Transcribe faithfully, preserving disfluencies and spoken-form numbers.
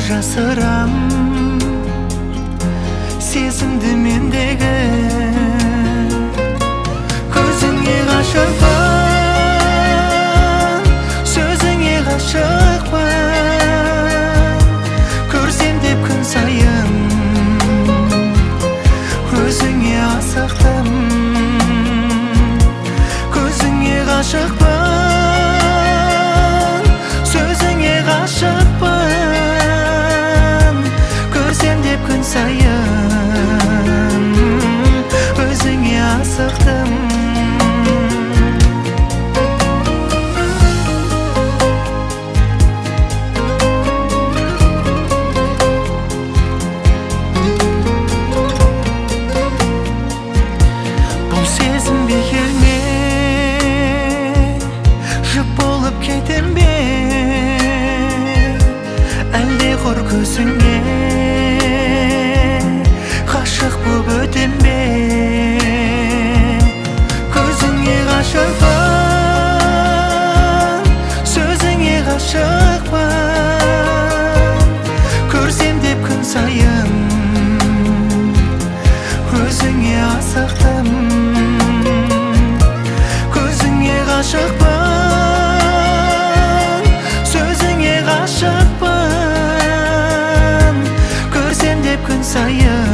жасырам сезімді мендегі көзіңе ғашықпын сөзіңе ғашықпын көрсем деп күн сайын өзіңе асықтым көзіңе ғашықпын сөзіңе ғашықпын көрсем деп күн сайын өзіңе асықтым бұл сезім бекер ме жұп болып кетем бе әлде құр көзіңе ғашық боп өтем бе көзіңе ғашықпын сөзіңе ғашықпын көрсем деп күн сайын өзіңе асықтым көзіңе ғашықпын сөзіңе ғашықпын көрсем деп күн сайын